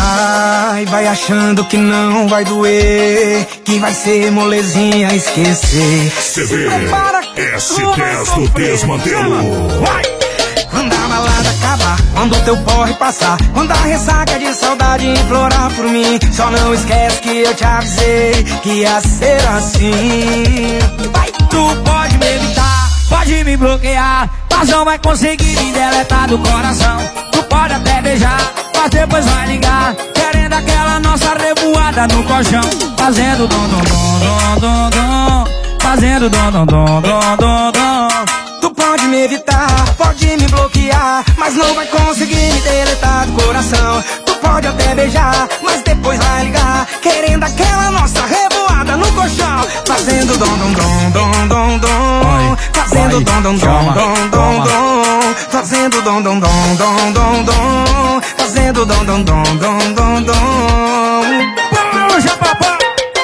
Vai achando que não vai doer, que vai ser molezinha esquecer. CV S10 do Desmantelo. Quando a balada acabar, quando o teu porre passar, quando a ressaca de saudade implorar por mim, só não esquece que eu te avisei que ia ser assim. Tu pode me evitar, pode me bloquear, mas não vai conseguir me deletar do coração. Tu pode até beijar, mas depois vai ligar, querendo aquela nossa revoada no colchão, fazendo dom dom dom dom dom dom, fazendo dom dom dom dom dom dom. Tu pode me evitar, pode me bloquear, mas não vai conseguir me deletar do coração. Tu pode até beijar, mas depois vai ligar, querendo aquela nossa revoada no colchão, fazendo dom dom dom dom dom dom, fazendo dom dom dom dom dom dom, fazendo dom dom dom dom dom dom, fazendo dom dom dom dom dom dom. Puxa, papai!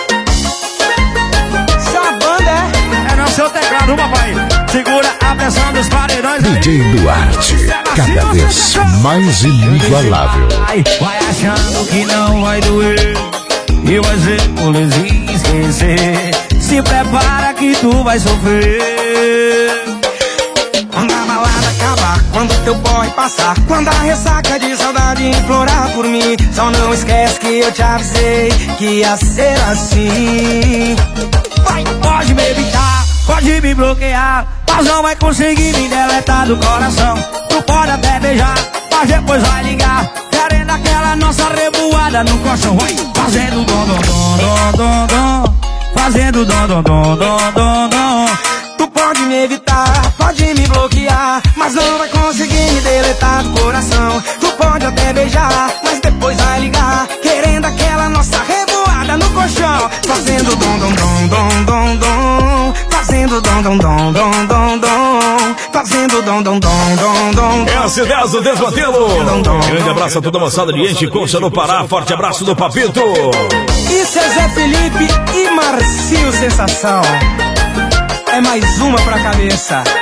Essa banda é no seu teclado, papai. Segura a pressão dos paredões. DJ Duarte, cada vez mais inigualável. Vai achando que não vai doer e vai ser molezinha esquecer. Se prepara que tu vai sofrer. Quando a balada acabar, quando teu porre passar, quando a ressaca de saudade implorar por mim, só não esquece que eu te avisei que ia ser assim. Pode me evitar, pode me bloquear, mas não vai conseguir me deletar do coração. Tu pode até beijar, mas depois vai ligar, querendo aquela nossa revoada no colchão. Vai fazendo dom dom dom dom dom dom, fazendo dom dom dom dom dom dom. Tu pode me evitar, pode me bloquear, mas não vai conseguir me deletar do coração. Tu pode até beijar, mas depois vai ligar, querendo aquela nossa revoada no colchão, fazendo dom dom dom dom dom dom, fazendo dom dom dom dom dom dom, fazendo dom dom dom dom dom. S10 do Desmantelo. Grande abraço a toda a moçada de Enche Concha no Pará. Forte abraço do Papito. Isso é Zé Felipe e Marcinho Sensação. É mais uma pra cabeça.